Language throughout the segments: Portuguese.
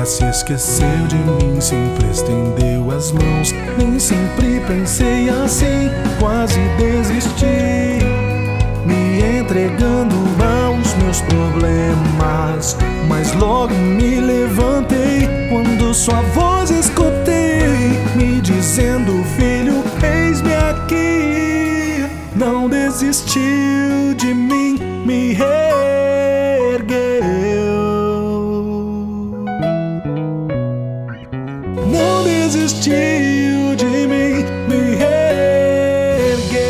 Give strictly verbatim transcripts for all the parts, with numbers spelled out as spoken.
se esqueceu de mim, sempre estendeu as mãos. Nem sempre pensei assim, quase desisti, me entregando aos meus problemas. Mas logo me levantei quando sua voz escutei, me dizendo: filho, eis-me aqui. Não desistiu de mim, me reergueu. Não desistiu de mim, me reergueu.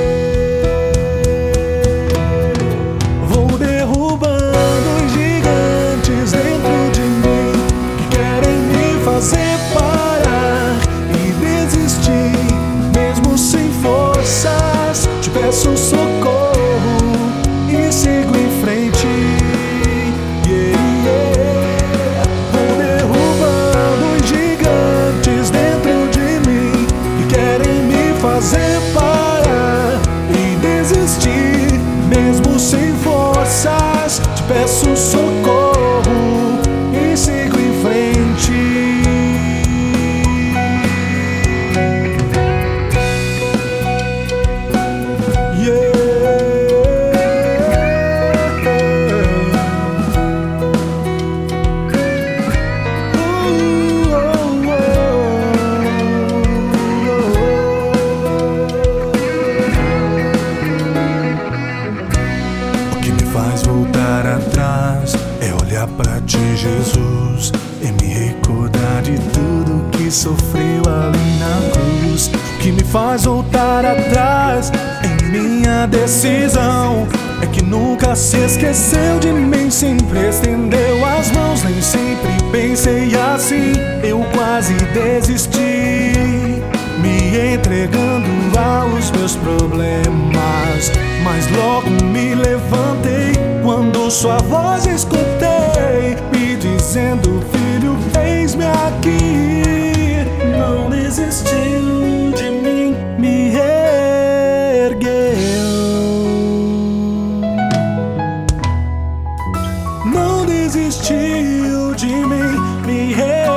Vou derrubando os gigantes dentro de mim que querem me fazer parar e desistir, mesmo sem forças. Te peço socorro e sigo em frente. Yeah, yeah. Vou derrubando os gigantes dentro de mim que querem me fazer parar e desistir, mesmo sem forças. Te peço socorro e sigo em frente. Voltar atrás é olhar pra ti, Jesus, e me recordar de tudo que sofreu ali na cruz. O que me faz voltar atrás em minha decisão é que nunca se esqueceu de mim, sempre estendeu as mãos. Nem sempre pensei assim, eu quase desisti, me entregando aos meus problemas. Mas logo me levantei quando sua voz escutei, me dizendo: filho, eis-me aqui. Não desistiu de mim, me reergueu. Não desistiu de mim, me reergueu.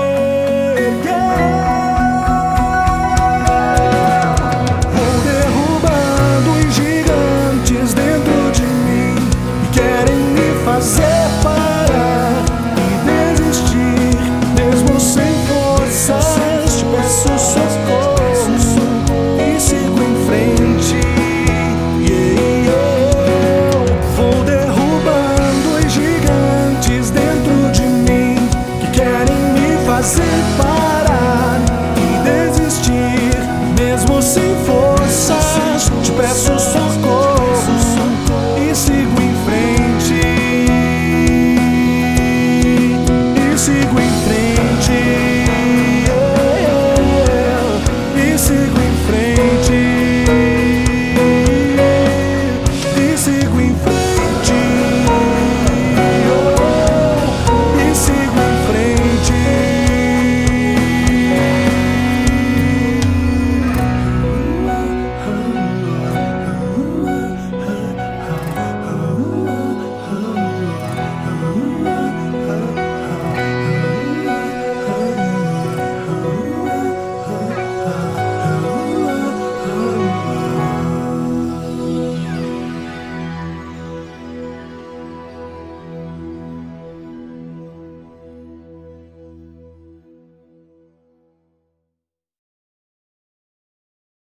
Vou derrubando os gigantes dentro de mim que querem me fazer parar e desistir, mesmo sem forças. Te peço socorro e sigo em frente. Yeah, yeah. Vou derrubando os gigantes dentro de mim que querem me fazer parar e desistir, mesmo sem forças. Te peço socorro e sigo em frente. E sigo em frente. Yeah. E sigo em frente. E sigo em frente.